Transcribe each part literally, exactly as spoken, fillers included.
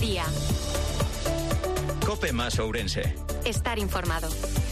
mediodía. COPE más Ourense. Estar informado.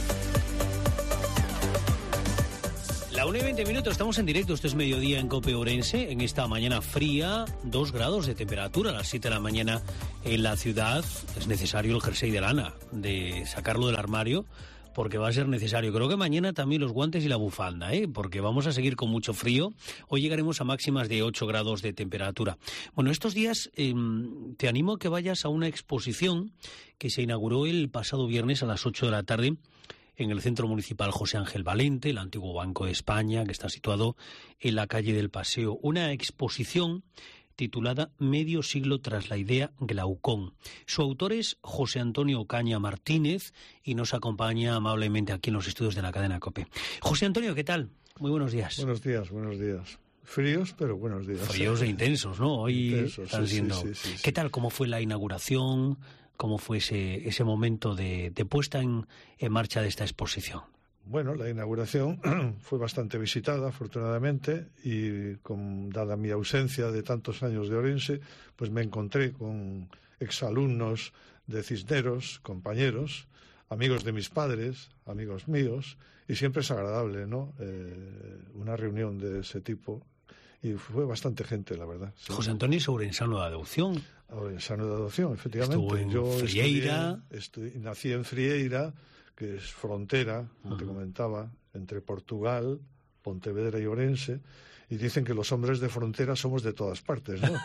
La una y veinte minutos, estamos en directo, esto es mediodía en COPE Ourense, en esta mañana fría, dos grados de temperatura a las siete de la mañana en la ciudad. Es necesario el jersey de lana, de sacarlo del armario, porque va a ser necesario. Creo que mañana también los guantes y la bufanda, ¿eh? Porque vamos a seguir con mucho frío. Hoy llegaremos a máximas de ocho grados de temperatura. Bueno, estos días eh, te animo a que vayas a una exposición que se inauguró el pasado viernes a las ocho de la tarde en el Centro Municipal José Ángel Valente, el antiguo Banco de España, que está situado en la calle del Paseo. Una exposición titulada Medio siglo tras la idea Glaucón. Su autor es José Antonio Ocaña Martínez y nos acompaña amablemente aquí en los estudios de la cadena COPE. José Antonio, ¿qué tal? Muy buenos días. Buenos días, buenos días. Fríos, pero buenos días. Fríos e intensos, ¿no? Hoy intensos, están sí, siendo... sí, sí, sí, ¿Qué tal? ¿Cómo fue la inauguración? ¿Cómo fue ese, ese momento de, de puesta en, en marcha de esta exposición? Bueno, la inauguración fue bastante visitada, afortunadamente, y con, dada mi ausencia de tantos años de Ourense, pues me encontré con exalumnos de Cisneros, compañeros, amigos de mis padres, amigos míos, y siempre es agradable, ¿no? Eh, una reunión de ese tipo. Y fue bastante gente, la verdad. Sí. José Antonio es ourensano de adopción. Ourensano de adopción, efectivamente. Estuvo en Yo Frieira. Estudié, estudié, nací en Frieira, que es frontera, como uh-huh. te comentaba, entre Portugal, Pontevedra y Ourense. Y dicen que los hombres de frontera somos de todas partes, ¿no?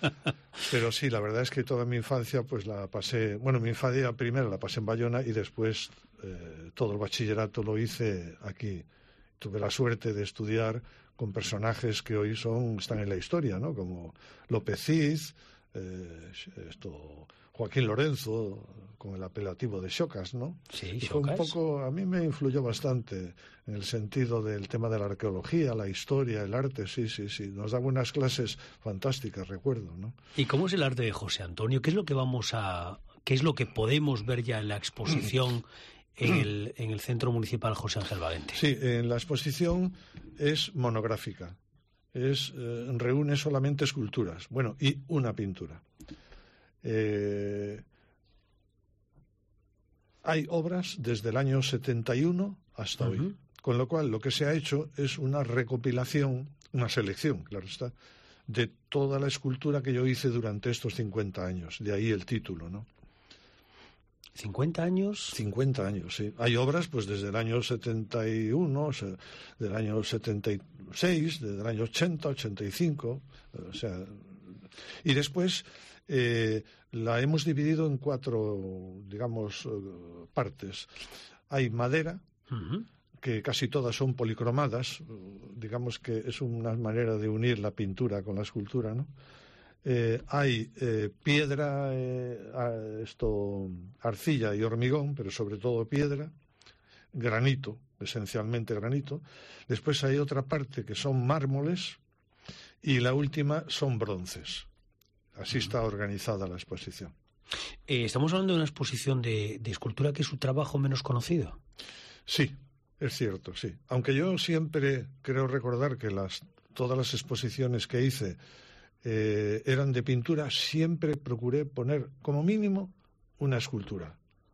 Pero sí, la verdad es que toda mi infancia pues la pasé... Bueno, mi infancia primero la pasé en Bayona y después eh, todo el bachillerato lo hice aquí. Tuve la suerte de estudiar con personajes que hoy son están en la historia, ¿no? Como López Cid, eh, esto, Joaquín Lorenzo, con el apelativo de Xocas, ¿no? Sí, y fue un poco, a mí me influyó bastante en el sentido del tema de la arqueología, la historia, el arte, sí, sí, sí. Nos daba unas clases fantásticas, recuerdo, ¿no? ¿Y cómo es el arte de José Antonio? ¿Qué es lo que vamos a, qué es lo que podemos ver ya en la exposición? En el, en el Centro Municipal José Ángel Valente. Sí, en la exposición es monográfica. Es, eh, reúne solamente esculturas, bueno, y una pintura. Eh, hay obras desde el año setenta y uno hasta uh-huh. hoy, con lo cual lo que se ha hecho es una recopilación, una selección, claro está, de toda la escultura que yo hice durante estos cincuenta años, de ahí el título, ¿no? ¿cincuenta años? cincuenta años, sí. Hay obras pues desde el año setenta y uno, o sea, del año setenta y seis, desde el año ochenta, ochenta y cinco, o sea... Y después eh, la hemos dividido en cuatro, digamos, uh, partes. Hay madera, uh-huh. que casi todas son policromadas, digamos que es una manera de unir la pintura con la escultura, ¿no? Eh, hay eh, piedra, eh, esto, arcilla y hormigón, pero sobre todo piedra, granito, esencialmente granito. Después hay otra parte que son mármoles y la última son bronces. Así uh-huh. está organizada la exposición. Eh, estamos hablando de una exposición de, de escultura que es su trabajo menos conocido. Sí, es cierto, sí. Aunque yo siempre creo recordar que las, todas las exposiciones que hice Eh, eran de pintura, siempre procuré poner como mínimo una escultura.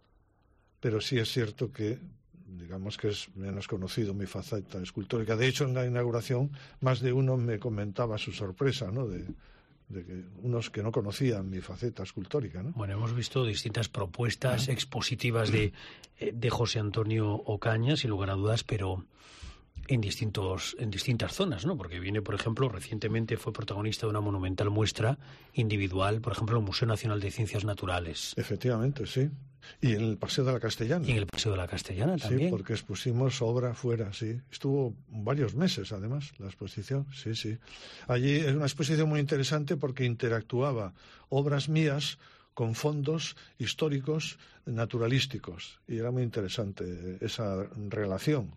Pero sí es cierto que, digamos que es menos conocido mi faceta escultórica. De hecho, en la inauguración, más de uno me comentaba su sorpresa, ¿no? De, de que unos que no conocían mi faceta escultórica, ¿no? Bueno, hemos visto distintas propuestas ¿Ah? expositivas de, de José Antonio Ocaña, sin lugar a dudas, pero en distintos en distintas zonas, ¿no? Porque viene, por ejemplo, recientemente fue protagonista de una monumental muestra individual, por ejemplo, en el Museo Nacional de Ciencias Naturales. Efectivamente, sí. Y en el Paseo de la Castellana. Y en el Paseo de la Castellana también. Sí, porque expusimos obra fuera, sí. Estuvo varios meses, además, la exposición, sí, sí. Allí es una exposición muy interesante porque interactuaba obras mías con fondos históricos naturalísticos. Y era muy interesante esa relación,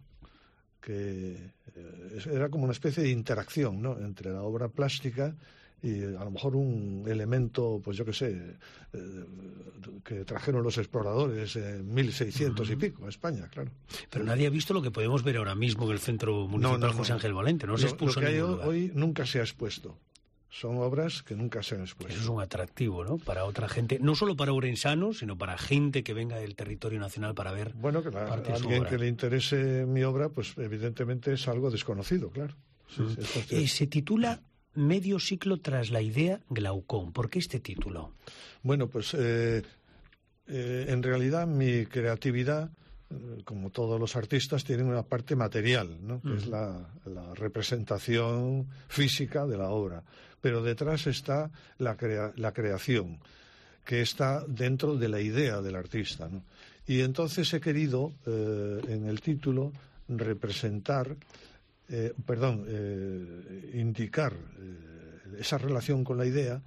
que era como una especie de interacción, ¿no?, entre la obra plástica y a lo mejor un elemento, pues yo qué sé, eh, que trajeron los exploradores en mil seiscientos uh-huh. y pico, a España, claro. Pero nadie ha visto lo que podemos ver ahora mismo en el Centro Municipal no, no, José Ángel Valente, no se lo, expuso lo que en hay ningún lugar. Hoy nunca se ha expuesto. son obras que nunca se han expuesto. Eso es un atractivo, ¿no? Para otra gente, no solo para ourensanos, sino para gente que venga del territorio nacional para ver. Bueno, que la, a alguien que le interese mi obra, pues evidentemente es algo desconocido, claro. Sí, mm. sí, eh, se titula Medio siglo tras la idea Glaucón. ¿Por qué este título? Bueno, pues eh, eh, en realidad mi creatividad, como todos los artistas, tienen una parte material, ¿no? Que uh-huh. es la, la representación física de la obra. Pero detrás está la, crea- la creación, que está dentro de la idea del artista, ¿no? Y entonces he querido, eh, en el título, representar, eh, perdón, eh, indicar eh, esa relación con la idea,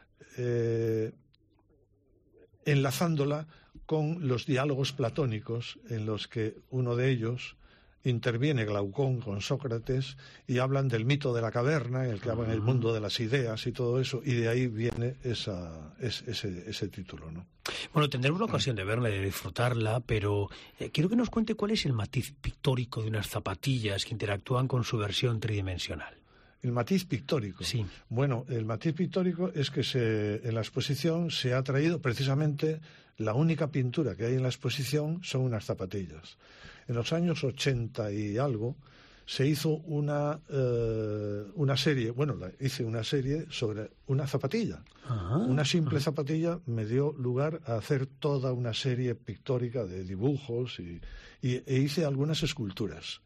eh, enlazándola con los diálogos platónicos en los que uno de ellos interviene Glaucón con Sócrates y hablan del mito de la caverna, en el que hablan del mundo de las ideas y todo eso, y de ahí viene esa, ese, ese, ese título, ¿no? Bueno, tendremos la ocasión de verla y de disfrutarla, pero eh, quiero que nos cuente cuál es el matiz pictórico de unas zapatillas que interactúan con su versión tridimensional. El matiz pictórico. Sí. Bueno, el matiz pictórico es que se, en la exposición se ha traído precisamente la única pintura que hay en la exposición son unas zapatillas. En los años ochenta y algo se hizo una, eh, una serie, bueno, la, hice una serie sobre una zapatilla. Ajá, una simple ajá. zapatilla me dio lugar a hacer toda una serie pictórica de dibujos y, y, e hice algunas esculturas.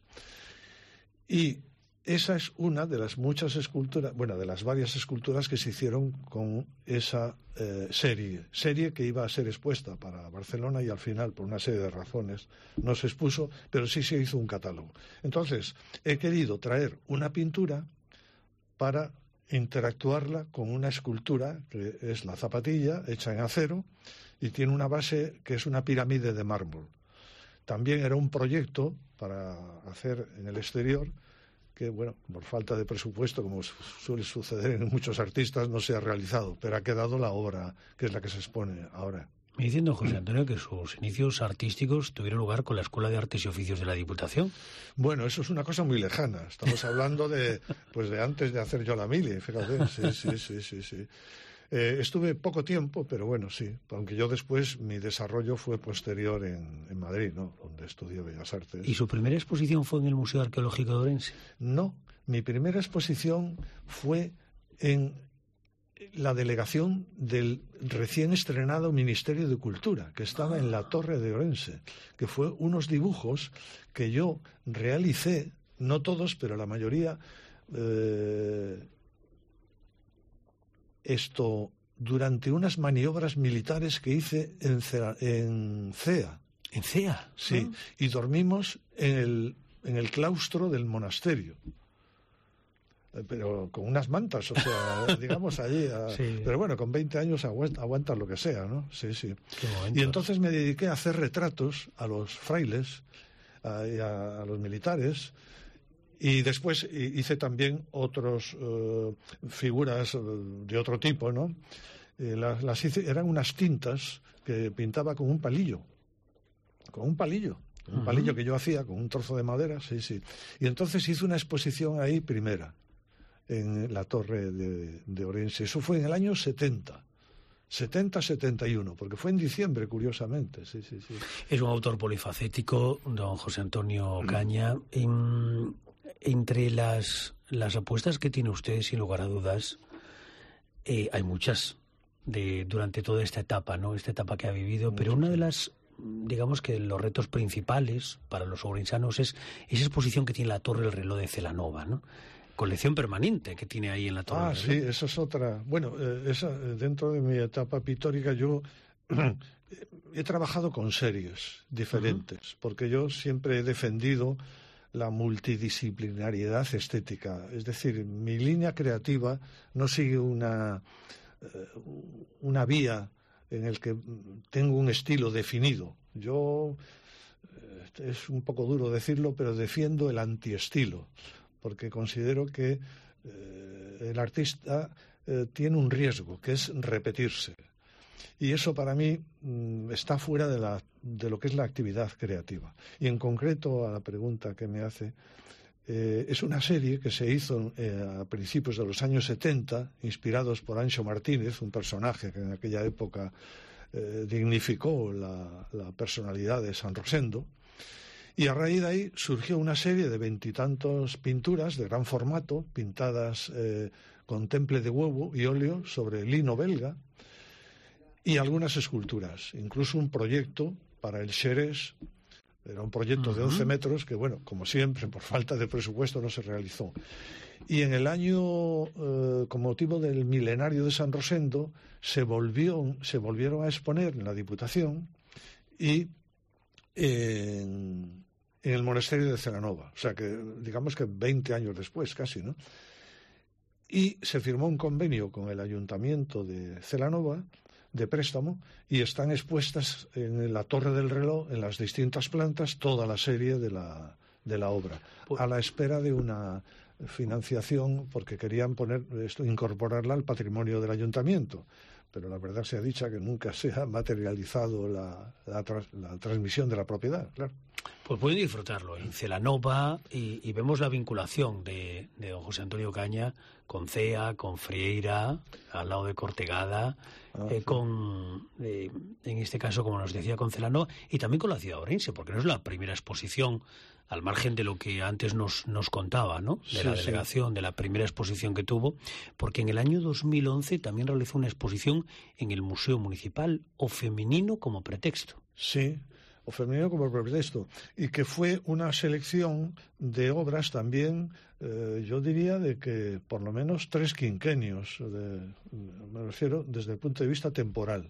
Y esa es una de las muchas esculturas, bueno, de las varias esculturas que se hicieron con esa eh, serie, serie que iba a ser expuesta para Barcelona y al final, por una serie de razones, no se expuso, pero sí se hizo un catálogo. Entonces, he querido traer una pintura para interactuarla con una escultura, que es la zapatilla, hecha en acero, y tiene una base que es una pirámide de mármol. También era un proyecto para hacer en el exterior, que, bueno, por falta de presupuesto, como suele suceder en muchos artistas, no se ha realizado, pero ha quedado la obra, que es la que se expone ahora. Me diciendo, José Antonio, que sus inicios artísticos tuvieron lugar con la Escuela de Artes y Oficios de la Diputación. Bueno, eso es una cosa muy lejana. Estamos hablando de, pues de antes de hacer yo la mili, fíjate. Sí, sí, sí, sí, sí. Eh, estuve poco tiempo, pero bueno, sí. Aunque yo después, mi desarrollo fue posterior en, en Madrid, ¿no? Donde estudié Bellas Artes. ¿Y su primera exposición fue en el Museo Arqueológico de Ourense? No, mi primera exposición fue en la delegación del recién estrenado Ministerio de Cultura, que estaba en la Torre de Ourense, que fue unos dibujos que yo realicé, no todos, pero la mayoría, eh, esto durante unas maniobras militares que hice en, Cera, en C E A. ¿En C E A? Sí, ¿no? Y dormimos en el, en el claustro del monasterio. Pero con unas mantas, o sea, digamos allí. A, sí. Pero bueno, con veinte años aguantas aguanta lo que sea, ¿no? Sí, sí. Y entonces me dediqué a hacer retratos a los frailes a, y a, a los militares. Y después hice también otras uh, figuras de otro tipo, ¿no? Eh, las, las hice, eran unas tintas que pintaba con un palillo. Con un palillo. Un uh-huh. palillo que yo hacía con un trozo de madera, sí, sí. Y entonces hice una exposición ahí primera, en la Torre de, de Ourense. Eso fue en el año setenta. setenta setenta y uno, porque fue en diciembre, curiosamente. Sí, sí, sí. Es un autor polifacético, don José Antonio Caña. En, entre las, las apuestas que tiene usted, sin lugar a dudas, eh, hay muchas de durante toda esta etapa, ¿no? Esta etapa que ha vivido, Mucho, pero una de las, digamos que los retos principales para los ourensanos es esa exposición que tiene la Torre del Reloj de Celanova, ¿no? Colección permanente que tiene ahí en la Torre. Ah, sí, esa es otra. Bueno, eh, esa, dentro de mi etapa pictórica yo he trabajado con series diferentes, uh-huh. porque yo siempre he defendido la multidisciplinariedad estética. Es decir, mi línea creativa no sigue una, eh, una vía en el que tengo un estilo definido. Yo, eh, es un poco duro decirlo, pero defiendo el antiestilo, porque considero que eh, el artista eh, tiene un riesgo, que es repetirse. Y eso para mí mm, está fuera de, la, de lo que es la actividad creativa. Y en concreto a la pregunta que me hace, Eh, es una serie que se hizo eh, a principios de los años setenta, inspirados por Anxo Martínez, un personaje que en aquella época eh, dignificó la, la personalidad de San Rosendo. Y a raíz de ahí surgió una serie de veintitantos pinturas de gran formato, pintadas eh, con temple de huevo y óleo sobre lino belga, y algunas esculturas, incluso un proyecto para el Xerés. Era un proyecto uh-huh. de once metros que, bueno, como siempre, por falta de presupuesto no se realizó. Y en el año, eh, con motivo del milenario de San Rosendo, se, volvió, se volvieron a exponer en la Diputación y eh, en, en el monasterio de Celanova. O sea que, digamos que veinte años después, casi, ¿no? Y se firmó un convenio con el Ayuntamiento de Celanova de préstamo, y están expuestas en la Torre del Reloj, en las distintas plantas, toda la serie de la, de la obra, a la espera de una financiación, porque querían poner esto, incorporarla al patrimonio del ayuntamiento. Pero la verdad sea dicha que nunca se ha materializado la, la, tras, la transmisión de la propiedad, claro. Pues pueden disfrutarlo en Celanova y, y vemos la vinculación de, de don José Antonio Caña con Cea, con Frieira, al lado de Cortegada, ah, eh, sí. con, eh, en este caso, como nos decía, con Celanova y también con la ciudad orense, porque no es la primera exposición, al margen de lo que antes nos, nos contaba, ¿no? De sí, la delegación, sí. de la primera exposición que tuvo, porque en el año dos mil once también realizó una exposición en el Museo Municipal, O Femenino como Pretexto. Sí, O Femenino como Pretexto, y que fue una selección de obras también, eh, yo diría, de que por lo menos tres quinquenios, de, me refiero desde el punto de vista temporal.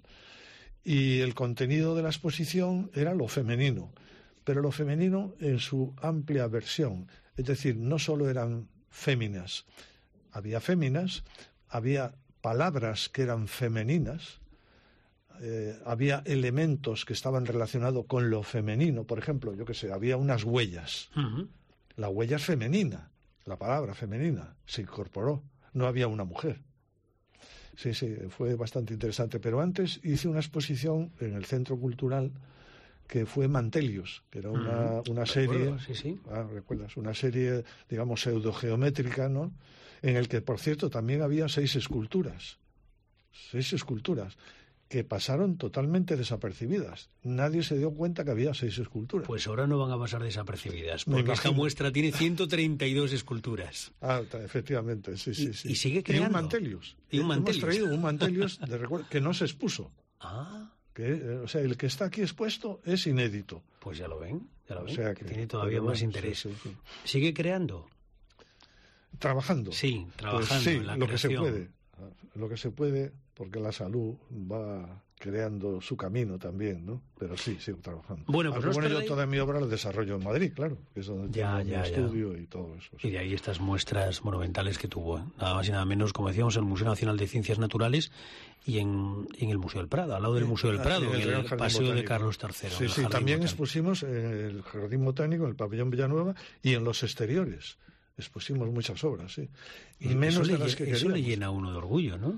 Y el contenido de la exposición era lo femenino, pero lo femenino en su amplia versión, es decir, no solo eran féminas, había féminas, había palabras que eran femeninas, eh, había elementos que estaban relacionados con lo femenino, por ejemplo, yo qué sé, había unas huellas, uh-huh. la huella es femenina, la palabra femenina se incorporó, no había una mujer. Sí, sí, fue bastante interesante, pero antes hice una exposición en el Centro Cultural que fue Mantelius, que era una, una serie, sí, sí. Ah, recuerdas, una serie, digamos, pseudogeométrica, ¿no? En el que, por cierto, también había seis esculturas, seis esculturas, que pasaron totalmente desapercibidas. Nadie se dio cuenta que había seis esculturas. Pues ahora no van a pasar desapercibidas, porque esta muestra tiene ciento treinta y dos esculturas. Ah, efectivamente, sí, sí, sí. Y sigue creando. Y un Mantelius. Y un Mantelius. Hemos traído un Mantelius de recuerdo que no se expuso. Ah. Que, o sea, el que está aquí expuesto es inédito. Pues ya lo ven, ya lo ven, o sea que, que tiene todavía más bueno, interés. Sí, sí, sí. ¿Sigue creando? Trabajando. Sí, trabajando pues sí, en la lo creación. que se puede, lo que se puede, porque la salud va creando su camino también, ¿no? Pero sí, sigo trabajando. Bueno, pues Aunque, no bueno, yo toda mi obra la desarrollo en Madrid, claro, que es donde ya, tengo ya, mi ya. estudio y todo eso. Sí. Y de ahí estas muestras monumentales que tuvo, ¿eh? Nada más y nada menos, como decíamos, en el Museo Nacional de Ciencias Naturales y en, en el Museo del Prado, al lado del Museo del Prado, en el, en el Paseo Botánico. De Carlos tercero. Sí, sí, también botánico. Expusimos en el Jardín Botánico, en el Pabellón Villanueva y en los exteriores. Expusimos muchas obras, sí. Y, y menos de las que Eso queríamos. le llena a uno de orgullo, ¿no?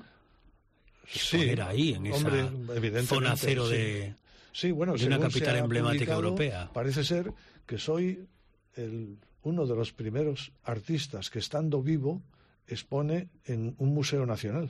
Sí, ahí, en esa hombre, zona cero sí. de, sí, bueno, de una capital emblemática europea. Parece ser que soy el, uno de los primeros artistas que, estando vivo, expone en un museo nacional.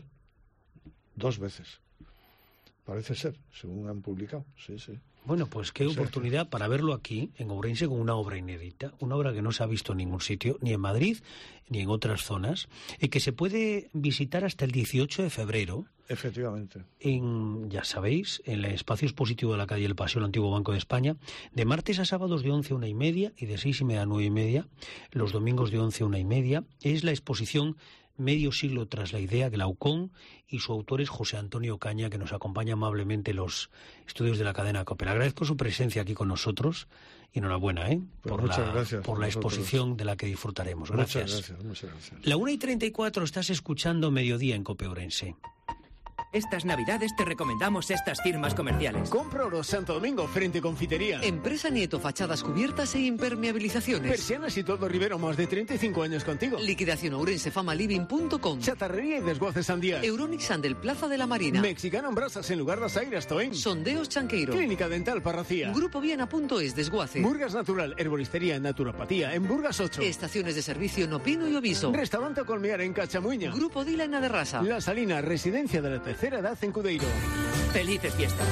Dos veces. Parece ser, según han publicado. Sí, sí. Bueno, pues qué oportunidad para verlo aquí, en Ourense, con una obra inédita, una obra que no se ha visto en ningún sitio, ni en Madrid, ni en otras zonas, y que se puede visitar hasta el dieciocho de febrero. Efectivamente. En, ya sabéis, en el espacio expositivo de la calle El Paseo, el antiguo Banco de España, de martes a sábados de once a una y media y de seis y media a nueve y media, los domingos de once a una y media, es la exposición Medio siglo tras la idea, Glaucón, y su autor es José Antonio Caña, que nos acompaña amablemente en los estudios de la cadena COPE. Le agradezco su presencia aquí con nosotros y enhorabuena, ¿eh? Pues por muchas la, gracias por la exposición de la que disfrutaremos. Gracias. Muchas gracias, muchas gracias. La una y treinta y cuatro estás escuchando Mediodía en COPE Ourense. Estas navidades te recomendamos estas firmas comerciales. Compra Oro Santo Domingo frente Confitería. Empresa Nieto, fachadas cubiertas e impermeabilizaciones. Persianas y todo Rivero, más de treinta y cinco años contigo. Liquidación Ourense Famaliving punto com. Chatarrería y desguaces Sandía. Euronic Sandel, Plaza de la Marina. Mexicano en Brasas en lugar das Aires Toén. Sondeos Chanqueiro. Clínica Dental Parracía. Grupo Viana punto es, desguace. Burgas Natural, Herboristería, Naturopatía en Burgas ocho. Estaciones de servicio No Pino y Oviso. Restaurante Colmear en Cachamuña. Grupo Dila en Aderrasa. La Salina, residencia de la tercera edad en Cudeiro. Felices fiestas.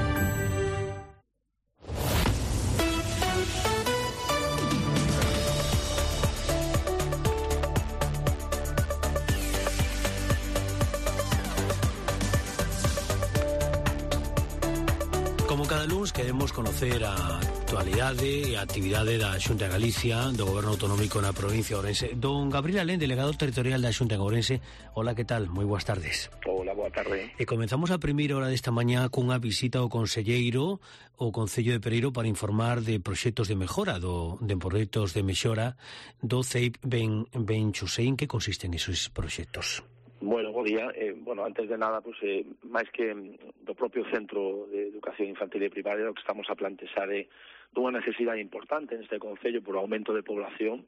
Como cada lunes queremos conocer a actualidade e a actividade da Xunta de Galicia, do Goberno Autonómico na provincia de Ourense. Don Gabriel Alén, delegado territorial da Xunta de Ourense. Hola, que tal? Moi boas tardes. Hola, boa tarde. E comenzamos a primeira hora desta mañá cunha visita ao conselleiro ao Concello de Pereiro para informar de proxectos de mellora, do, de proxectos de mellora do C E I P Ben, ben Chusein. Que consisten esos proxectos? Bueno, bo día. Eh, bueno, antes de nada, pues, eh, máis que do propio Centro de Educación Infantil e Primaria, o que estamos a plantexar é dunha necesidade importante neste Concello por aumento de población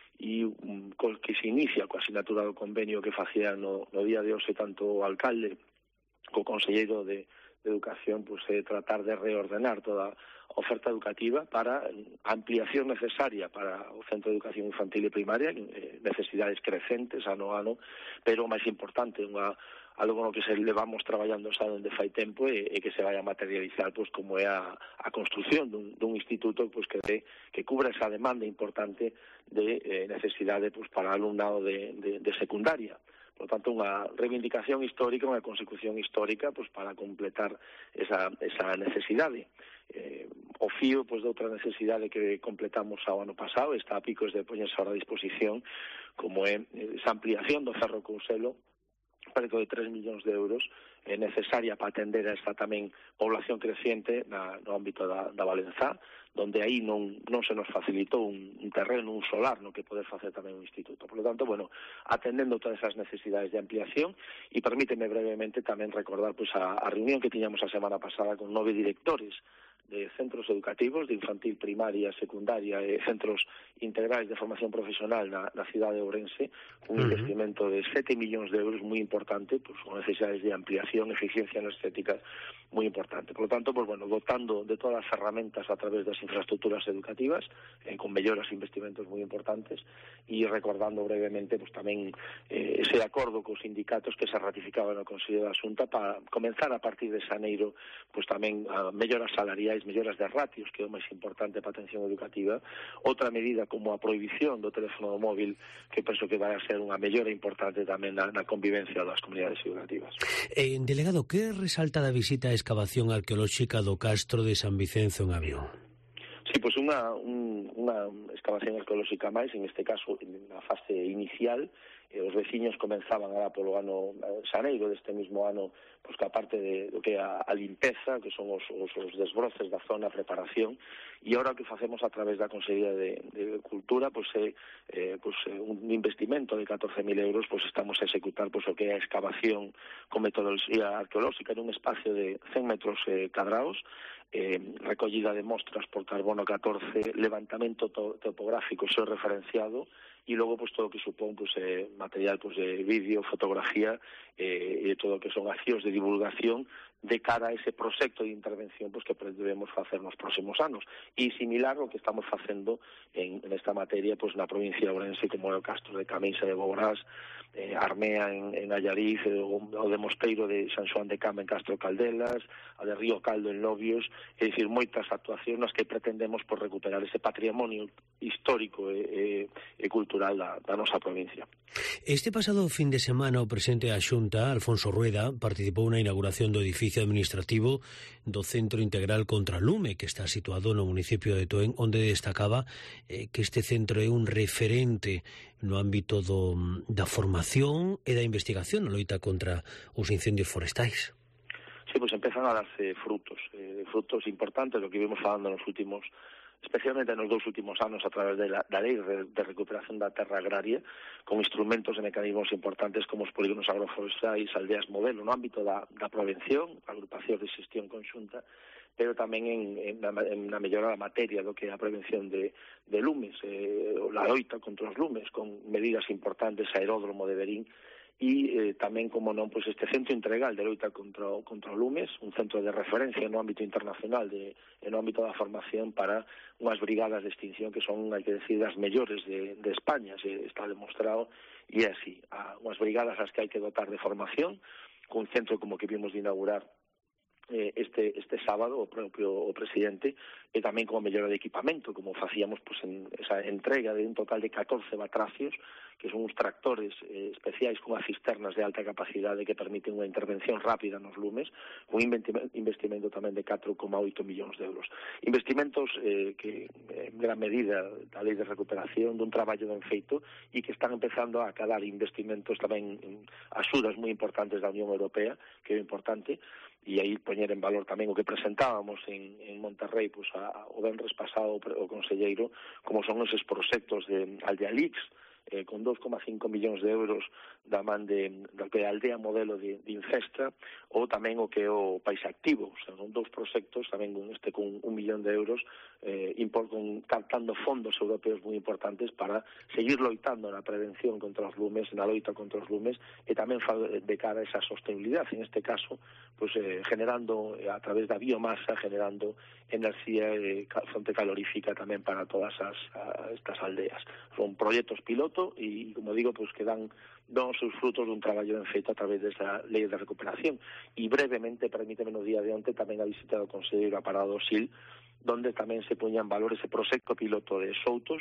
e um, que se inicia coa asinatura do convenio que facía no, no día de hoxe tanto o alcalde co conselleiro de, de Educación, pues, eh, tratar de reordenar toda a oferta educativa para a ampliación necesaria para o Centro de Educación Infantil e Primaria, eh, necesidades crecentes ano a ano, pero o máis importante, unha, algo no que se levamos traballando xa dende fai tempo e, e que se vai a materializar, pues, como é a, a construción dun, dun instituto, pues, que, de, que cubra esa demanda importante de eh, necesidade, pues, para alumnado de, de, de secundaria. Por tanto, unha reivindicación histórica, unha consecución histórica, pues, para completar esa, esa necesidade. Eh, o fío, pues, de outra necesidade que completamos ao ano pasado, está a picos de poñerse ahora a disposición, como é esa ampliación do Cerro Couselo, preto de tres millóns de euros, é necesaria para atender a esta tamén población creciente na, no ámbito da, da Valenzá, donde aí non, non se nos facilitou un, un terreno, un solar, no que poder facer tamén un instituto. Por lo tanto, bueno, atendendo todas esas necesidades de ampliación, e permíteme brevemente tamén recordar, pues, a, a reunión que tiñamos a semana pasada con nove directores de centros educativos, de infantil, primaria, secundaria e centros integrais de formación profesional na, na cidade de Ourense, un uh-huh. investimento de sete millóns de euros moi importante, pues, con necesidades de ampliación, eficiencia energética moi importante. Por lo tanto, pues, bueno, dotando de todas as herramientas a través das infraestructuras educativas, eh, con melloras e investimentos moi importantes, e recordando brevemente, pues, tamén eh, ese acordo cos sindicatos que se ratificaba no Consello da Xunta para comenzar a partir de xaneiro, pues, tamén a melloras salariais, melloras de ratios, que é o máis importante para a atención educativa. Outra medida como a prohibición do teléfono móvil, que penso que vai a ser unha mellora importante tamén na, na convivencia das comunidades educativas. Eh, delegado, que resalta da visita a excavación arqueolóxica do Castro de San Vicenzo en Avión? Sí, pois pues unha, un, unha excavación arqueolóxica máis, en este caso na fase inicial. Eh, os veciños comenzaban agora polo ano xaneiro deste mismo ano, pois, que aparte de do que é a, a limpeza, que son os, os, os desbroces da zona, preparación, e agora o que facemos a través da Consellería de, de Cultura, pois é eh, pois, un investimento de catorce mil euros, pois estamos a executar, pois, o que é a excavación con metodoloxía arqueolóxica en un espacio de cen metros eh, cadrados, eh, recollida de mostras por carbono catorce, levantamento to topográfico xeorreferenciado, e logo, pues, todo o que supón, pues, eh, material, pues, de vídeo, fotografía, eh, e todo o que son accións de divulgación de cara a ese proxecto de intervención, pues, que debemos facer nos próximos anos. E similar ao que estamos facendo en, en esta materia, pues, na provincia de Ourense, como é o Castro de Camisa de Boborás, eh, Armea en, en Allariz, eh, o, o de Mosteiro de San Xoán de Cama en Castro Caldelas, a de Río Caldo en Lobios, é dicir, moitas actuacións nas que pretendemos por recuperar ese patrimonio histórico e, e, e cultural da, da nosa provincia. Este pasado fin de semana o presidente da Xunta, Alfonso Rueda, participou na inauguración do edificio administrativo do Centro Integral contra o Lume, que está situado no municipio de Toén, onde destacaba eh, que este centro é un referente no ámbito do, da formación e da investigación na loita contra os incendios forestais. Sí, pues empezan a darse frutos, eh, frutos importantes, lo que vimos falando nos últimos especialmente nos dous últimos anos a través da, da Lei de Recuperación da Terra Agraria, con instrumentos e mecanismos importantes como os polígonos agroforestais, aldeas modelo, no ámbito da, da prevención, agrupación de xestión conxunta, pero tamén en, en, na, en na mellora da materia do que é a prevención de, de lumes, eh, la loita contra os lumes, con medidas importantes, aeródromo de Verín, e eh, tamén, como non, pois este centro integral de loita contra, contra o lumes, un centro de referencia no ámbito internacional, de, no ámbito da formación para unhas brigadas de extinción que son, hai que decir, as mellores de, de España, se está demostrado, e é así, a, unhas brigadas as que hai que dotar de formación, con un centro como que vimos de inaugurar este este sábado o propio o presidente, e tamén como mellora de equipamento, como facíamos pues, en esa entrega de un total de catorce batracios, que son uns tractores eh, especiais con as cisternas de alta capacidade que permiten unha intervención rápida nos lumes, un investimento tamén de catro coma oito millóns de euros. Investimentos eh, que en gran medida da Lei de Recuperación dun traballo ben feito e que están empezando a cadar investimentos tamén en axudas moi importantes da Unión Europea, que é importante, e aí poñer en valor tamén o que presentábamos en, en Monterrey pues, a, o venres pasado o conselleiro, como son esos proxectos de Aldealix, eh, con dos coma cinco millóns de euros da man de, da que é a aldea modelo de, de Infestra, ou tamén o que é o País Activo, o sea, son dous proxectos, tamén con este con un millón de euros, eh, import, con, captando fondos europeos moi importantes para seguir loitando na prevención contra os lumes, na loita contra os lumes, e tamén de cara a esa sostenibilidade, en este caso, pues, eh, generando, eh, a través da biomasa, generando enerxía eh, fonte calorífica tamén para todas as, a, estas aldeas. Son proxectos piloto e, como digo, pues, que dan don os seus frutos dun traballo ben feito a través desa Lei de Recuperación. E brevemente, permíteme, no día de onte tamén a visita do Conselleiro a Parada do Sil, donde tamén se poña en valor ese proxecto piloto de Soutos,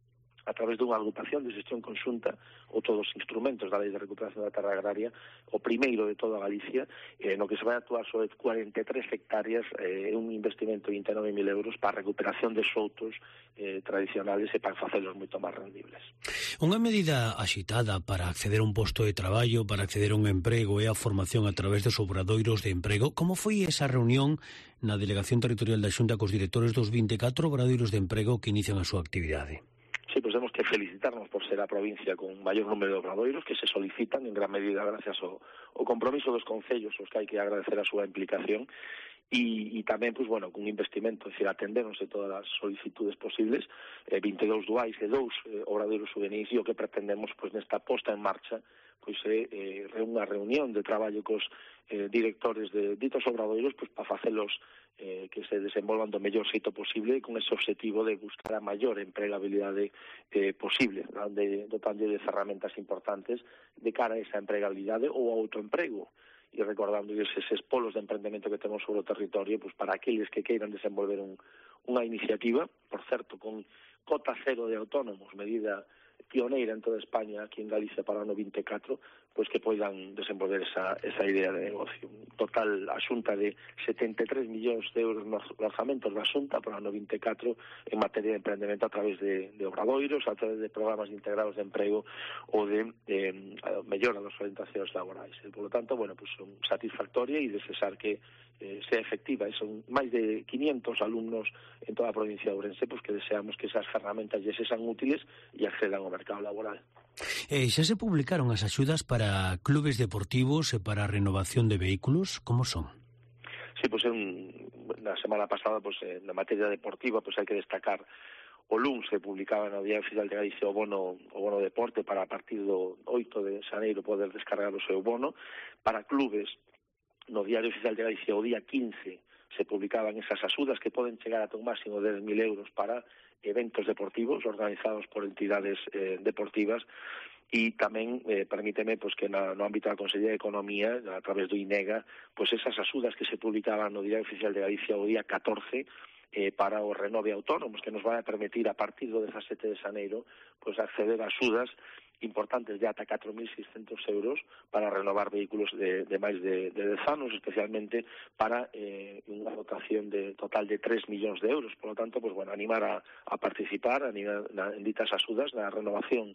a través dunha agrupación de xestión conxunta, ou todos os instrumentos da Lei de Recuperación da Terra Agraria, o primeiro de toda Galicia, eh, no que se vai actuar sobre cuarenta e tres hectáreas, eh, un investimento de vinte e nove mil euros para a recuperación de soutos eh, tradicionales e para facelos moito máis rendibles. Unha medida axitada para acceder a un posto de traballo, para acceder a un emprego e a formación a través dos obradoiros de emprego. Como foi esa reunión na Delegación Territorial da Xunta cos directores dos vinte e catro obradoiros de emprego que inician a súa actividade? Sí, pues temos que felicitarnos por ser a provincia con maior número de obradoiros que se solicitan en gran medida gracias ao, ao compromiso dos concellos, os que hai que agradecer a súa implicación, e, e tamén, pues, bueno, con un investimento, es decir, atendéronse todas as solicitudes posibles, eh, vinte e dous duais e dous eh, obradoiros juvenis, e o que pretendemos, pues, nesta posta en marcha, pois é eh, unha reunión de traballo cos eh, directores de ditos obradoiros, pois, para facelos eh, que se desenvolvan do mellor xeito posible, con ese objetivo de buscar a maior empregabilidade eh, posible, de, dotando de ferramentas importantes de cara a esa empregabilidade ou ao autoemprego, e recordando eses polos de emprendemento que temos sobre o territorio, pues, para aqueles que queiran desenvolver un, unha iniciativa, por certo, con cota cero de autónomos, medida pioneira en toda España, aquí en Galicia para o ano vinte e catro, pois que poidan desenvolver esa, esa idea de negocio. Un total, a Xunta de setenta e tres millóns de euros nos orzamentos da Xunta para o ano vinte e catro en materia de emprendemento a través de, de obradoiros, a través de programas integrados de emprego ou de, de mellora das orientacións laborais. E, por lo tanto, bueno, pues son satisfactoria e desexar que eh, sea efectiva. E son máis de quinientos alumnos en toda a provincia de Ourense, pues que deseamos que esas ferramentas lle sexan útiles e accedan ao mercado laboral. Eh, xa se publicaron as axudas para clubes deportivos e para a renovación de vehículos, como son? Sí, pues en, na semana pasada, pues na materia deportiva, pues hai que destacar o luns se publicaba no Diario Oficial de Galicia o bono o bono deporte para a partir do oito de xaneiro poder descargar o seu bono. Para clubes, no Diario Oficial de Galicia o día quince se publicaban esas axudas que poden chegar ata un máximo de dez mil euros para eventos deportivos organizados por entidades eh, deportivas, e tamén, eh, permíteme, pues, que na, no ámbito da Consellería de Economía, a través do INEGA, pues esas axudas que se publicaban no Diario Oficial de Galicia o día catorce eh, para o renove autónomos, que nos vai a permitir a partir do dezasete de xaneiro pues, acceder a axudas importantes de ata catro mil seiscentos euros para renovar vehículos de, de máis de, de dez anos, especialmente para eh, unha dotación de total de tres millóns de euros. Por lo tanto, pues, bueno, animar a, a participar, animar na, en ditas axudas na renovación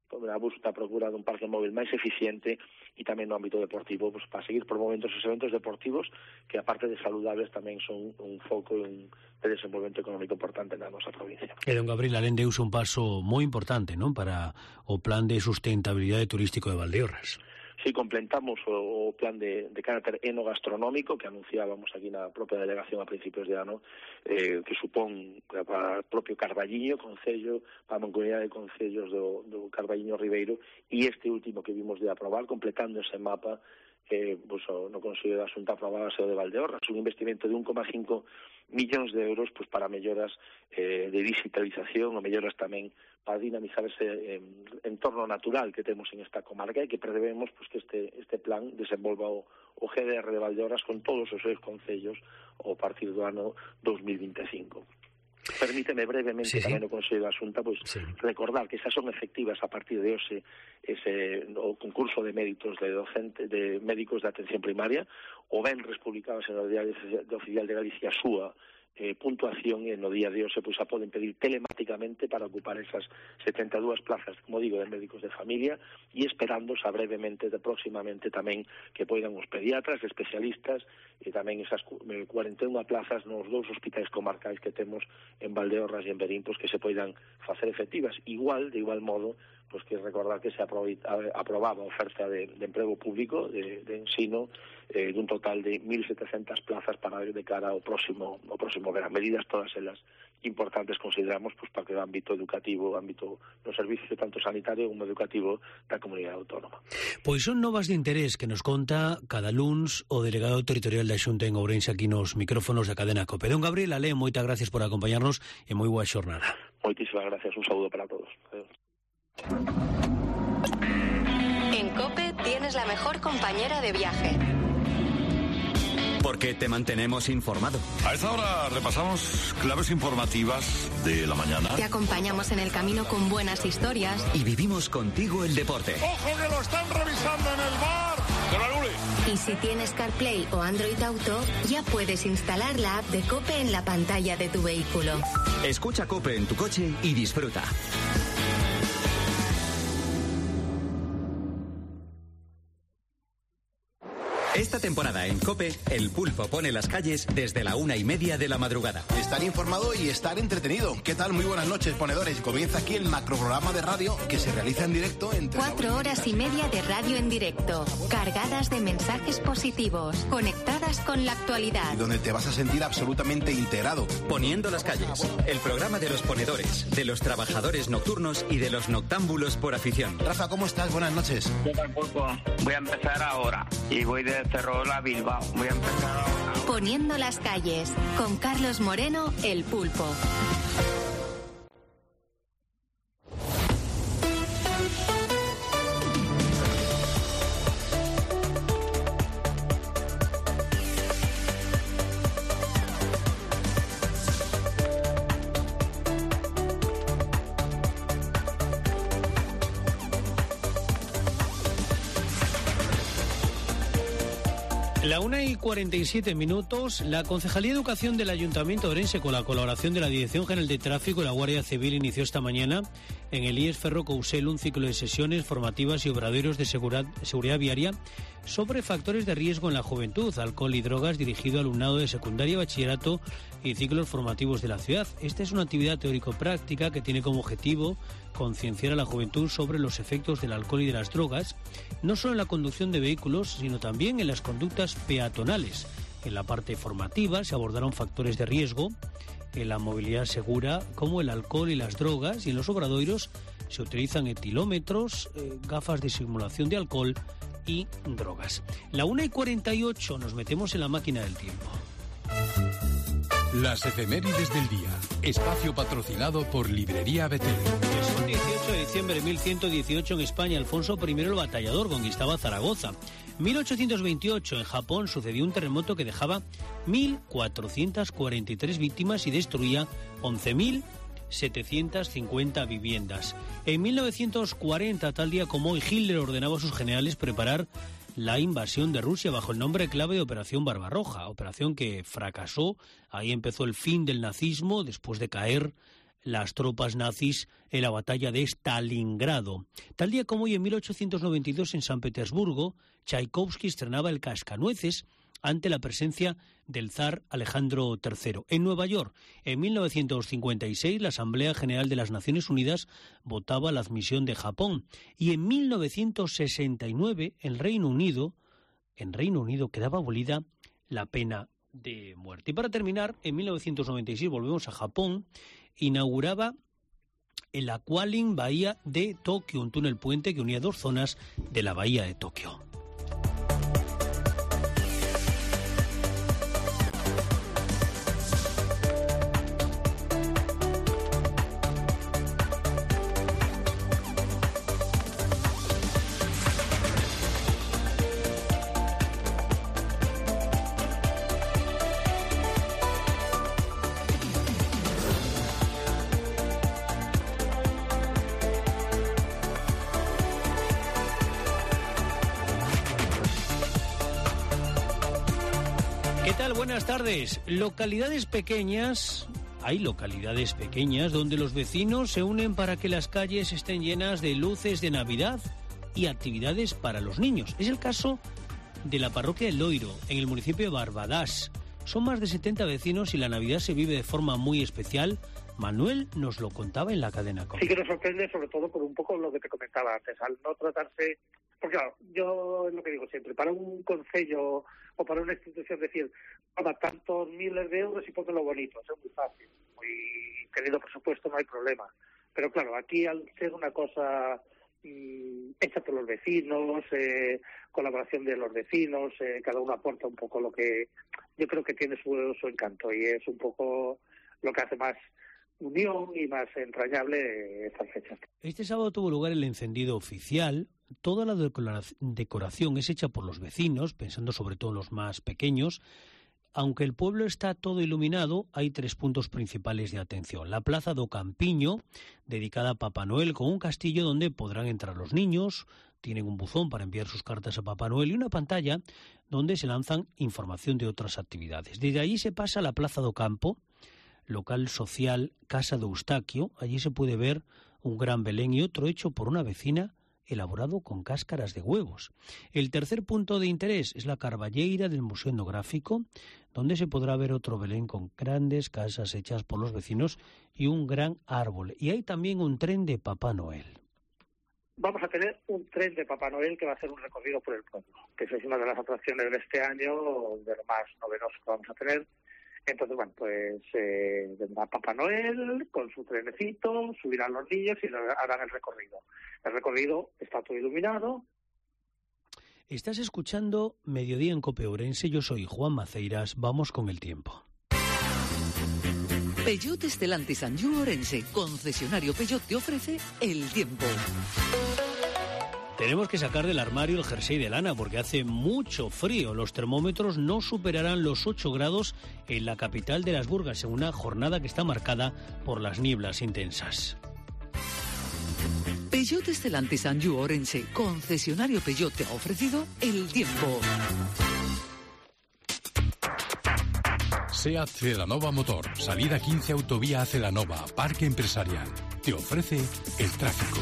a busca, a procura dun parque móvil máis eficiente e tamén no ámbito deportivo, pues, para seguir promovendo esos eventos deportivos que, aparte de saludables, tamén son un foco e un de desenvolvemento económico importante na nosa provincia. E, don Gabriel, alén de uso un paso moi importante, non, para o plan de sustentabilidade turístico de Valdeorras. Sí, completamos o, o plan de, de carácter enogastronómico que anunciábamos aquí na propia delegación a principios de ano, eh, que supón para o propio Carballiño, Concello, para a Mancomunidade de Concellos do, do Carballiño Ribeiro, e este último que vimos de aprobar, completando ese mapa que pues, no Consello da Xunta aprobaba o de Valdeorras, un investimento de un coma cinco millóns de euros pues, para melloras eh, de digitalización ou melloras tamén para dinamizar ese eh, entorno natural que temos en esta comarca e que prevemos pues, que este, este plan desenvolva o, o G D R de Valdeorras con todos os seus concellos ao partir do ano dos mil veinticinco. Permíteme brevemente sí, tamén sí. o Consello da Xunta pues, sí. recordar que esas son efectivas a partir de ese, ese o concurso de méritos de docente, de médicos de atención primaria, o venres publicadas en o Diario Oficial de Galicia a súa eh, puntuación, e no día de hoxe pues, a poden pedir telemáticamente para ocupar esas setenta e dúas plazas, como digo, de médicos de familia, e esperando xa brevemente, de próximamente tamén, que poidan os pediatras, especialistas, e tamén esas cuarenta e unha plazas nos dous hospitais comarcais que temos en Valdeorras e en Verín, pues, que se poidan facer efectivas. Igual, de igual modo, pues que recordar que se aprobaba a oferta de, de emprego público, de, de ensino, eh, dun total de mil setecentas plazas para de cara ao próximo ao próximo verán. Medidas todas elas importantes, consideramos, pues, para que o ámbito educativo, o ámbito do servicio tanto sanitario como educativo da comunidade autónoma. Pois son novas de interés que nos conta cada luns o delegado territorial da Xunta en Ourense aquí nos micrófonos da cadena COPE. Don Gabriel Alé, moitas gracias por acompañarnos e moi boa xornada. Moitísimas gracias, un saúdo para todos. Adiós. En COPE tienes la mejor compañera de viaje. Porque te mantenemos informado. A esta hora repasamos claves informativas de la mañana. Te acompañamos en el camino con buenas historias. Y vivimos contigo el deporte. ¡Ojo que lo están revisando en el bar! ¡Que lo anule! Y si tienes CarPlay o Android Auto, ya puedes instalar la app de COPE en la pantalla de tu vehículo. Escucha COPE en tu coche y disfruta. Esta temporada en COPE, el Pulpo pone las calles desde la una y media de la madrugada. Estar informado y estar entretenido. ¿Qué tal? Muy buenas noches, ponedores. Comienza aquí el macroprograma de radio que se realiza en directo entre... Cuatro horas y media de radio en directo, cargadas de mensajes positivos, conectadas con la actualidad. Y donde te vas a sentir absolutamente integrado. Poniendo las calles, el programa de los ponedores, de los trabajadores nocturnos y de los noctámbulos por afición. Rafa, ¿cómo estás? Buenas noches. ¿Qué tal, Pulpo? Voy a empezar ahora y voy de Ferrol a Bilbao. Voy a empezar ahora. Poniendo las calles, con Carlos Moreno, el Pulpo. La una y cuarenta y siete minutos, la Concejalía de Educación del Ayuntamiento de Ourense, con la colaboración de la Dirección General de Tráfico y la Guardia Civil, inició esta mañana en el I E S Ferro Cousel un ciclo de sesiones formativas y obradoiros de seguridad, seguridad viaria sobre factores de riesgo en la juventud, alcohol y drogas, dirigido al alumnado de secundaria, bachillerato y ciclos formativos de la ciudad. Esta es una actividad teórico-práctica que tiene como objetivo concienciar a la juventud sobre los efectos del alcohol y de las drogas, no solo en la conducción de vehículos, sino también en las conductas peatonales. En la parte formativa se abordaron factores de riesgo en la movilidad segura, como el alcohol y las drogas, y en los obradoiros se utilizan etilómetros, eh, gafas de simulación de alcohol y drogas. La una y cuarenta y ocho, nos metemos en la máquina del tiempo. Las efemérides del día. Espacio patrocinado por Librería Betel. Es el dieciocho de diciembre de mil ciento dieciocho en España. Alfonso primero el Batallador conquistaba Zaragoza. mil ochocientos veintiocho en Japón sucedió un terremoto que dejaba mil cuatrocientas cuarenta y tres víctimas y destruía once mil setecientas cincuenta viviendas. En mil novecientos cuarenta, tal día como hoy, Hitler ordenaba a sus generales preparar la invasión de Rusia bajo el nombre clave de Operación Barbarroja, operación que fracasó. Ahí empezó el fin del nazismo después de caer las tropas nazis en la batalla de Stalingrado. Tal día como hoy, en mil ochocientos noventa y dos, en San Petersburgo, Tchaikovsky estrenaba el Cascanueces ante la presencia del zar Alejandro tercero. En Nueva York, en mil novecientos cincuenta y seis, la Asamblea General de las Naciones Unidas votaba la admisión de Japón. Y en mil novecientos sesenta y nueve, en Reino Unido, en Reino Unido quedaba abolida la pena de muerte. Y para terminar, en mil novecientos noventa y seis, volvemos a Japón, inauguraba el Aqualink Bahía de Tokio, un túnel puente que unía dos zonas de la Bahía de Tokio. Buenas tardes. Localidades pequeñas, hay localidades pequeñas donde los vecinos se unen para que las calles estén llenas de luces de Navidad y actividades para los niños. Es el caso de la parroquia del Loiro, en el municipio de Barbadás. Son más de setenta vecinos y la Navidad se vive de forma muy especial. Manuel nos lo contaba en la cadena COPE. Sí que nos sorprende, sobre todo por un poco lo que te comentaba antes, al no tratarse... Porque claro, yo es lo que digo siempre, para un concello o para una institución decir, toma tantos miles de euros y póngelo bonito, eso es muy fácil, muy teniendo presupuesto no hay problema. Pero claro, aquí al ser una cosa mmm, hecha por los vecinos, eh, colaboración de los vecinos, eh, cada uno aporta un poco lo que yo creo que tiene su, su encanto y es un poco lo que hace más unión y más entrañable estas fechas. Este sábado tuvo lugar el encendido oficial. Toda la decoración es hecha por los vecinos, pensando sobre todo en los más pequeños. Aunque el pueblo está todo iluminado, hay tres puntos principales de atención. La Plaza do Campiño, dedicada a Papá Noel, con un castillo donde podrán entrar los niños, tienen un buzón para enviar sus cartas a Papá Noel y una pantalla donde se lanzan información de otras actividades. Desde allí se pasa a la Plaza do Campo, local social Casa do Eustaquio. Allí se puede ver un gran Belén y otro hecho por una vecina, elaborado con cáscaras de huevos. El tercer punto de interés es la Carballeira del Museo Etnográfico, donde se podrá ver otro Belén con grandes casas hechas por los vecinos y un gran árbol. Y hay también un tren de Papá Noel. Vamos a tener un tren de Papá Noel que va a hacer un recorrido por el pueblo, que es una de las atracciones de este año, de lo más novedoso que vamos a tener. Entonces, bueno, pues eh, vendrá Papá Noel con su trenecito, subirán los niños y harán el recorrido. El recorrido está todo iluminado. Estás escuchando Mediodía en COPE Ourense. Yo soy Juan Maceiras. Vamos con el tiempo. Peugeot Stellantis Anjou Ourense, concesionario Peugeot, te ofrece el tiempo. Tenemos que sacar del armario el jersey de lana porque hace mucho frío. Los termómetros no superarán los ocho grados en la capital de las Burgas, en una jornada que está marcada por las nieblas intensas. Peugeot Stellantis Anjou Ourense, concesionario Peugeot, te ha ofrecido el tiempo. SEAT Celanova Motor, salida quince Autovía a Celanova, Parque Empresarial. Te ofrece el tráfico.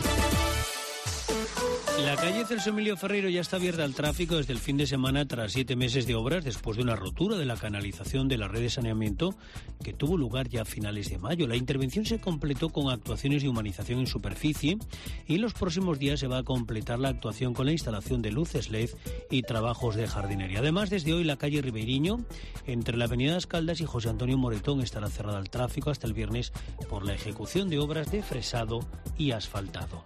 La calle Celso Emilio Ferreiro ya está abierta al tráfico desde el fin de semana tras siete meses de obras después de una rotura de la canalización de la red de saneamiento que tuvo lugar ya a finales de mayo. La intervención se completó con actuaciones de humanización en superficie y en los próximos días se va a completar la actuación con la instalación de luces L E D y trabajos de jardinería. Además, desde hoy la calle Ribeiriño, entre la avenida Las Caldas y José Antonio Moretón, estará cerrada al tráfico hasta el viernes por la ejecución de obras de fresado y asfaltado.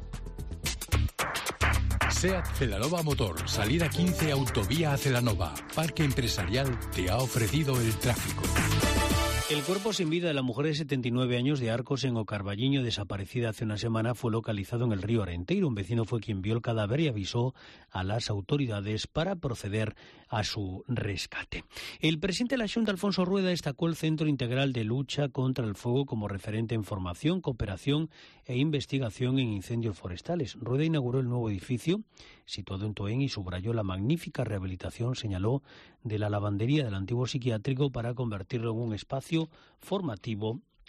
SEAT Celanova Motor, salida quince Autovía a Celanova, Parque Empresarial, te ha ofrecido el tráfico. El cuerpo sin vida de la mujer de setenta y nueve años de Arcos, en Ocarballiño, desaparecida hace una semana, fue localizado en el río Arenteiro. Un vecino fue quien vio el cadáver y avisó a las autoridades para proceder a su rescate. El presidente de la Xunta, Alfonso Rueda, destacó el Centro Integral de Lucha contra el Fuego como referente en formación, cooperación e investigación en incendios forestales. Rueda inauguró el nuevo edificio situado en Toén y subrayó la magnífica rehabilitación, señaló, de la lavandería del antiguo psiquiátrico para convertirlo en un espacio formativo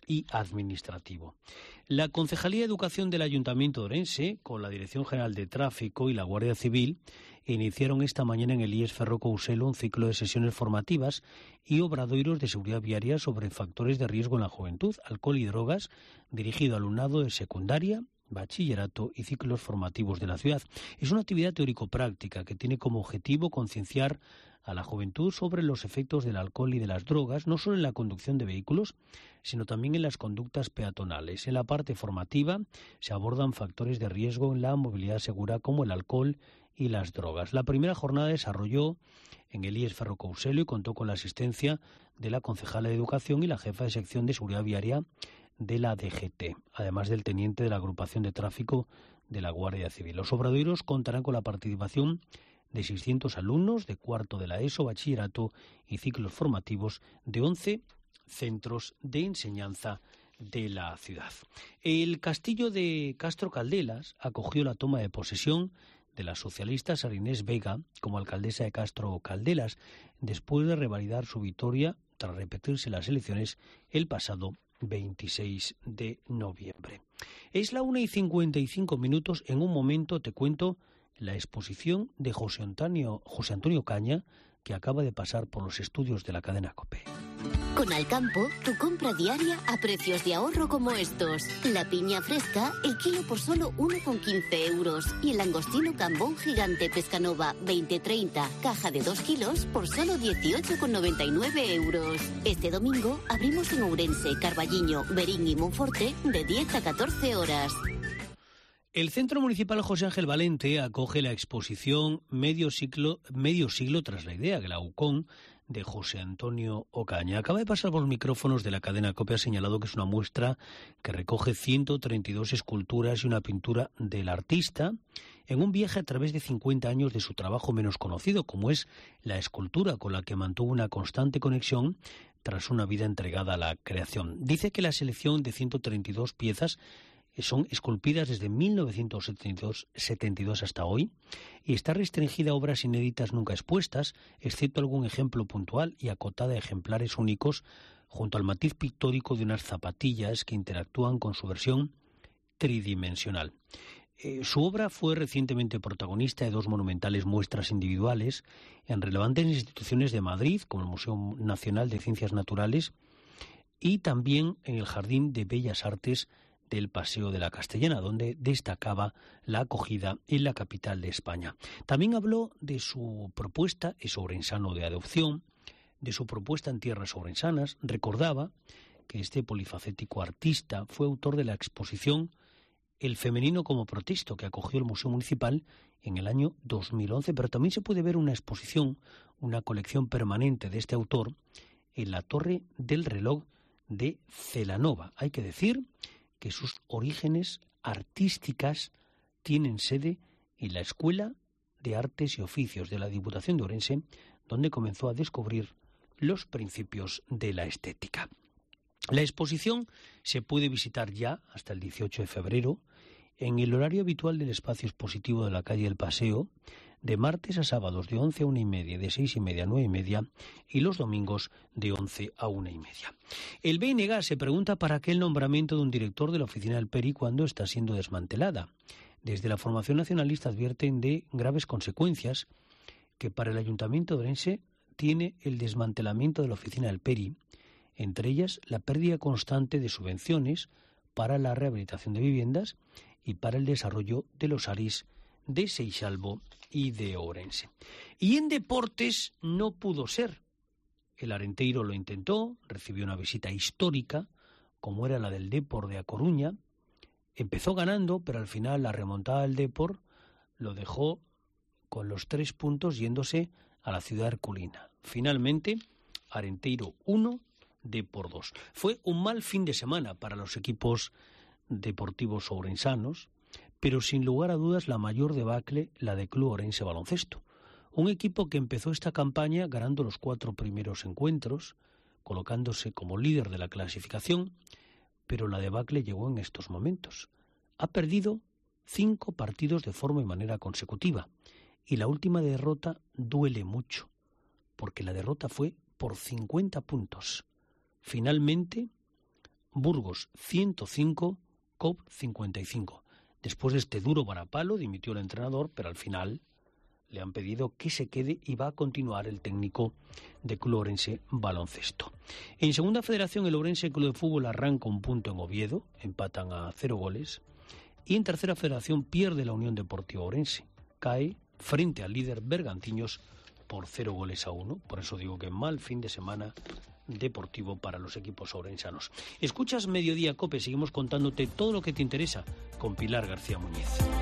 y administrativo. La Concejalía de Educación del Ayuntamiento de Orense, con la Dirección General de Tráfico y la Guardia Civil, iniciaron esta mañana en el I E S Ferrocouselo un ciclo de sesiones formativas y obradoiros de seguridad viaria sobre factores de riesgo en la juventud, alcohol y drogas, dirigido al alumnado de secundaria, bachillerato y ciclos formativos de la ciudad. Es una actividad teórico-práctica que tiene como objetivo concienciar a la juventud sobre los efectos del alcohol y de las drogas, no solo en la conducción de vehículos, sino también en las conductas peatonales. En la parte formativa se abordan factores de riesgo en la movilidad segura como el alcohol y las drogas. La primera jornada desarrolló en el I E S Ferrocouselo y contó con la asistencia de la concejala de Educación y la jefa de sección de seguridad viaria de la D G T, además del teniente de la agrupación de tráfico de la Guardia Civil. Los obradoiros contarán con la participación de seiscientos alumnos de cuarto de la ESO, bachillerato y ciclos formativos de once centros de enseñanza de la ciudad. El castillo de Castro Caldelas acogió la toma de posesión de la socialista Sara Inés Vega como alcaldesa de Castro Caldelas, después de revalidar su victoria tras repetirse las elecciones el pasado veintiséis de noviembre. Es la una y cincuenta y cinco minutos. En un momento te cuento la exposición de José Antonio, José Antonio Caña, que acaba de pasar por los estudios de la cadena COPE. Con Alcampo, tu compra diaria a precios de ahorro como estos. La piña fresca, el kilo por solo uno con quince euros. Y el langostino cambón gigante Pescanova veinte treinta, caja de dos kilos por solo dieciocho con noventa y nueve euros. Este domingo abrimos en Ourense, Carballiño, Berín y Monforte de diez a catorce horas. El Centro Municipal José Ángel Valente acoge la exposición Medio siglo, medio siglo tras la idea, Glaucón, de José Antonio Ocaña. Acaba de pasar por los micrófonos de la cadena COPE, ha señalado que es una muestra que recoge ciento treinta y dos esculturas y una pintura del artista en un viaje a través de cincuenta años de su trabajo menos conocido, como es la escultura, con la que mantuvo una constante conexión tras una vida entregada a la creación. Dice que la selección de ciento treinta y dos piezas son esculpidas desde mil novecientos setenta y dos hasta hoy y está restringida a obras inéditas nunca expuestas, excepto algún ejemplo puntual y acotada a ejemplares únicos, junto al matiz pictórico de unas zapatillas que interactúan con su versión tridimensional. Eh, su obra fue recientemente protagonista de dos monumentales muestras individuales en relevantes instituciones de Madrid, como el Museo Nacional de Ciencias Naturales, y también en el Jardín de Bellas Artes del Paseo de la Castellana, donde destacaba la acogida en la capital de España. También habló de su propuesta, es ourensano de adopción, de su propuesta en tierras ourensanas. Recordaba que este polifacético artista fue autor de la exposición El femenino como protesto, que acogió el Museo Municipal en el año dos mil once, pero también se puede ver una exposición, una colección permanente de este autor en la Torre del Reloj de Celanova. Hay que decir que sus orígenes artísticas tienen sede en la Escuela de Artes y Oficios de la Diputación de Ourense, donde comenzó a descubrir los principios de la estética. La exposición se puede visitar ya hasta el dieciocho de febrero en el horario habitual del espacio expositivo de la calle del Paseo, de martes a sábados de once a una y media, de seis y media a nueve y media, y los domingos de once a una y media. El B N G se pregunta para qué el nombramiento de un director de la oficina del Peri cuando está siendo desmantelada. Desde la formación nacionalista advierten de graves consecuencias que para el Ayuntamiento de Orense tiene el desmantelamiento de la oficina del Peri, entre ellas la pérdida constante de subvenciones para la rehabilitación de viviendas y para el desarrollo de los A R Is de Seixalbo y de Ourense. Y en deportes no pudo ser. El Arenteiro lo intentó, recibió una visita histórica, como era la del Depor de A Coruña. Empezó ganando, pero al final la remontada del Depor lo dejó con los tres puntos yéndose a la ciudad herculina. Finalmente, Arenteiro uno, Depor dos. Fue un mal fin de semana para los equipos deportivos ourensanos, pero sin lugar a dudas la mayor debacle la de Club Ourense Baloncesto. Un equipo que empezó esta campaña ganando los cuatro primeros encuentros, colocándose como líder de la clasificación, pero la debacle llegó en estos momentos. Ha perdido cinco partidos de forma y manera consecutiva, y la última derrota duele mucho, porque la derrota fue por cincuenta puntos. Finalmente, Burgos ciento cinco, C O P cincuenta y cinco. Después de este duro varapalo dimitió el entrenador, pero al final le han pedido que se quede y va a continuar el técnico de Club Ourense Baloncesto. En Segunda Federación, el Ourense Club de Fútbol arranca un punto en Oviedo, empatan a cero goles. Y en Tercera Federación pierde la Unión Deportiva Ourense, cae frente al líder Bergantiños por cero goles a uno. Por eso digo que mal fin de semana deportivo para los equipos ourensanos. Escuchas Mediodía COPE, seguimos contándote todo lo que te interesa con Pilar García Muñiz.